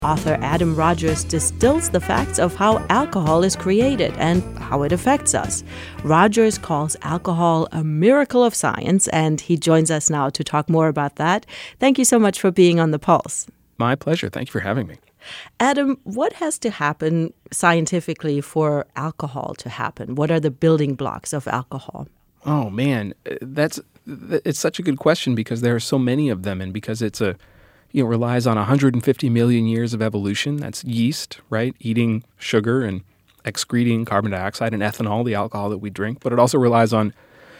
Author Adam Rogers distills the facts of how alcohol is created and how it affects us. Rogers calls alcohol a miracle of science, and he joins us now to talk more about that. Thank you so much for being on The Pulse. My pleasure. Thank you for having me. Adam, what has to happen scientifically for alcohol to happen? What are the building blocks of alcohol? Oh, man, it's such a good question because there are so many of them, and because it relies on 150 million years of evolution. That's yeast, right? Eating sugar and excreting carbon dioxide and ethanol, the alcohol that we drink. But it also relies on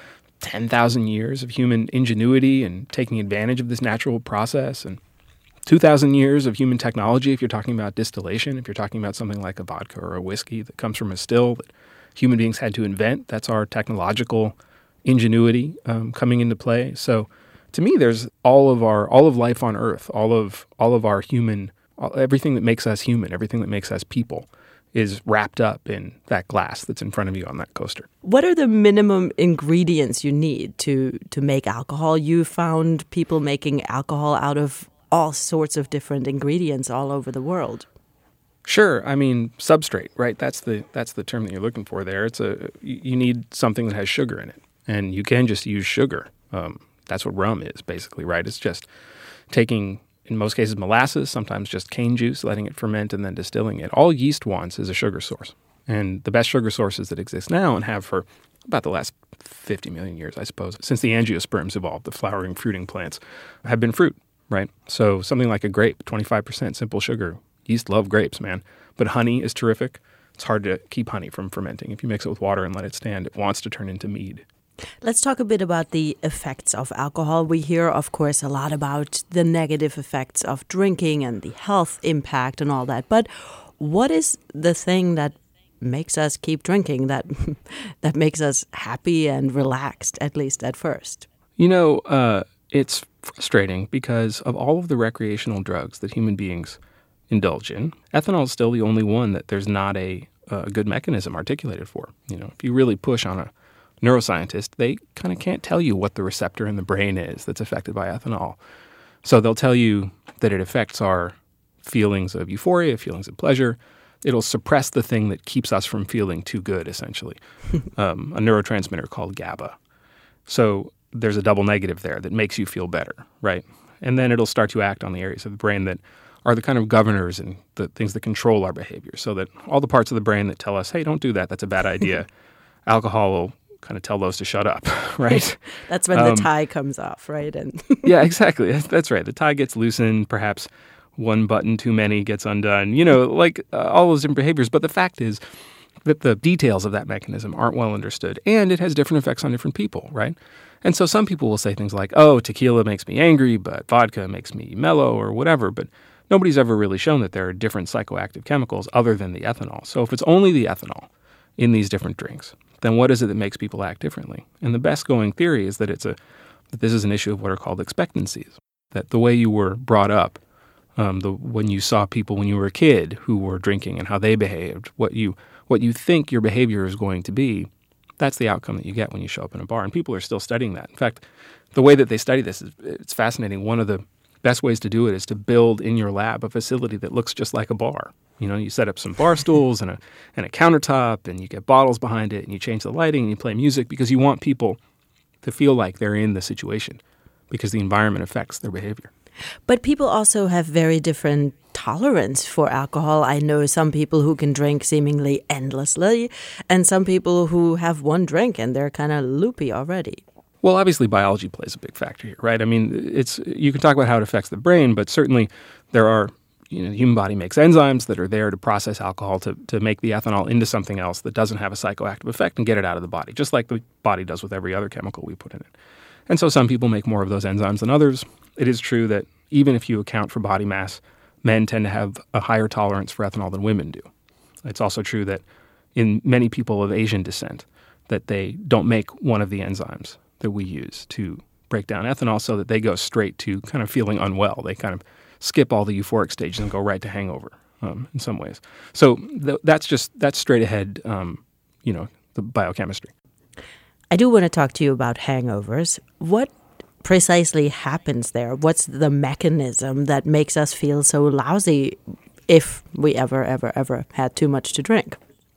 10,000 years of human ingenuity and taking advantage of this natural process, and 2,000 years of human technology if you're talking about distillation, if you're talking about something like a vodka or a whiskey that comes from a still that human beings had to invent. That's our technological ingenuity coming into play. So to me, there's all of life on Earth, all of our human, everything that makes us human, everything that makes us people is wrapped up in that glass that's in front of you on that coaster. What are the minimum ingredients you need to make alcohol? You found people making alcohol out of all sorts of different ingredients all over the world. Sure. I mean, substrate, right? That's the term that you're looking for there. You need something that has sugar in it, and you can just use sugar. That's what rum is, basically, right? It's just taking, in most cases, molasses, sometimes just cane juice, letting it ferment, and then distilling it. All yeast wants is a sugar source. And the best sugar sources that exist now and have for about the last 50 million years, I suppose, since the angiosperms evolved, the flowering, fruiting plants, have been fruit, right? So something like a grape, 25% simple sugar. Yeast love grapes, man. But honey is terrific. It's hard to keep honey from fermenting. If you mix it with water and let it stand, it wants to turn into mead. Let's talk a bit about the effects of alcohol. We hear, of course, a lot about the negative effects of drinking and the health impact and all that. But what is the thing that makes us keep drinking, that makes us happy and relaxed, at least at first? It's frustrating because of all of the recreational drugs that human beings indulge in, ethanol is still the only one that there's not a good mechanism articulated for. If you really push on a neuroscientist, they kind of can't tell you what the receptor in the brain is that's affected by ethanol. So they'll tell you that it affects our feelings of euphoria, feelings of pleasure. It'll suppress the thing that keeps us from feeling too good, essentially, a neurotransmitter called GABA. So there's a double negative there that makes you feel better, right? And then it'll start to act on the areas of the brain that are the kind of governors and the things that control our behavior, so that all the parts of the brain that tell us, hey, don't do that, that's a bad idea, alcohol will kind of tell those to shut up, right? That's when the tie comes off, right? And yeah, exactly. That's right. The tie gets loosened, perhaps one button too many gets undone, all those different behaviors. But the fact is that the details of that mechanism aren't well understood, and it has different effects on different people, right? And so some people will say things like, oh, tequila makes me angry, but vodka makes me mellow or whatever, but nobody's ever really shown that there are different psychoactive chemicals other than the ethanol. So if it's only the ethanol in these different drinks, then what is it that makes people act differently? And the best going theory is that this is an issue of what are called expectancies, that the way you were brought up, when you saw people when you were a kid who were drinking and how they behaved, what you think your behavior is going to be, that's the outcome that you get when you show up in a bar. And people are still studying that. In fact, the way that they study this it's fascinating. One of the best ways to do it is to build in your lab a facility that looks just like a bar. You set up some bar stools and a countertop, and you get bottles behind it, and you change the lighting, and you play music because you want people to feel like they're in the situation because the environment affects their behavior. But people also have very different tolerance for alcohol. I know some people who can drink seemingly endlessly, and some people who have one drink and they're kind of loopy already. Well, obviously, biology plays a big factor here, right? I mean, you can talk about how it affects the brain, but certainly there are, the human body makes enzymes that are there to process alcohol to make the ethanol into something else that doesn't have a psychoactive effect and get it out of the body, just like the body does with every other chemical we put in it. And so some people make more of those enzymes than others. It is true that even if you account for body mass, men tend to have a higher tolerance for ethanol than women do. It's also true that in many people of Asian descent, that they don't make one of the enzymes that we use to break down ethanol, so that they go straight to kind of feeling unwell. They kind of skip all the euphoric stages and go right to hangover in some ways. So that's straight ahead, the biochemistry. I do want to talk to you about hangovers. What precisely happens there? What's the mechanism that makes us feel so lousy if we ever had too much to drink.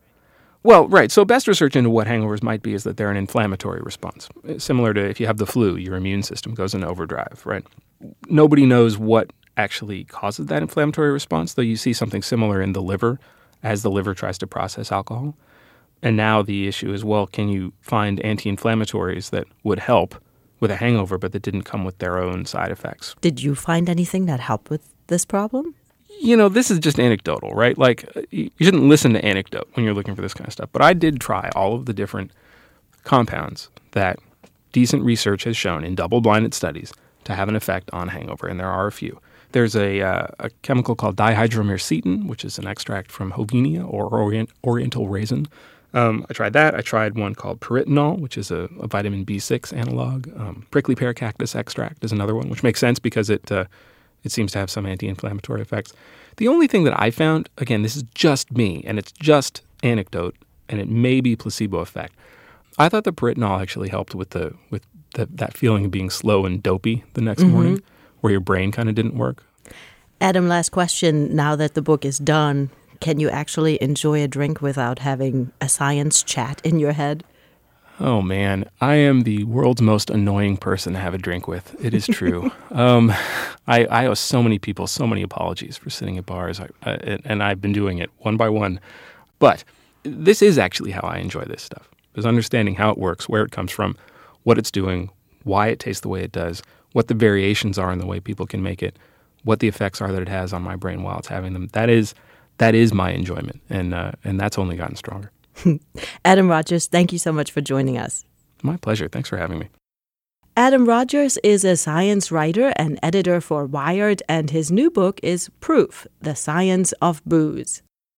Well, right. So best research into what hangovers might be is that they're an inflammatory response. Similar to if you have the flu, your immune system goes into overdrive, right? Nobody knows what actually causes that inflammatory response, though you see something similar in the liver as the liver tries to process alcohol. And now the issue is, well, can you find anti-inflammatories that would help with a hangover but that didn't come with their own side effects? Did you find anything that helped with this problem? You know, this is just anecdotal, right? Like, you shouldn't listen to anecdote when you're looking for this kind of stuff. But I did try all of the different compounds that decent research has shown in double-blinded studies to have an effect on hangover, and there are a few. There's a chemical called dihydromycetin, which is an extract from Hovenia or oriental raisin. I tried that. I tried one called pyritinol, which is a vitamin B6 analog. Prickly pear cactus extract is another one, which makes sense because it seems to have some anti-inflammatory effects. The only thing that I found, again, this is just me, and it's just anecdote, and it may be placebo effect. I thought the pyritinol actually helped with that feeling of being slow and dopey the next morning, where your brain kind of didn't work. Adam, last question. Now that the book is done, can you actually enjoy a drink without having a science chat in your head? Oh, man. I am the world's most annoying person to have a drink with. It is true. I owe so many people so many apologies for sitting at bars, and I've been doing it one by one. But this is actually how I enjoy this stuff, is understanding how it works, where it comes from, what it's doing, why it tastes the way it does, what the variations are in the way people can make it, what the effects are that it has on my brain while it's having them. That is my enjoyment, and that's only gotten stronger. Adam Rogers, thank you so much for joining us. My pleasure. Thanks for having me. Adam Rogers is a science writer and editor for Wired, and his new book is Proof: The Science of Booze.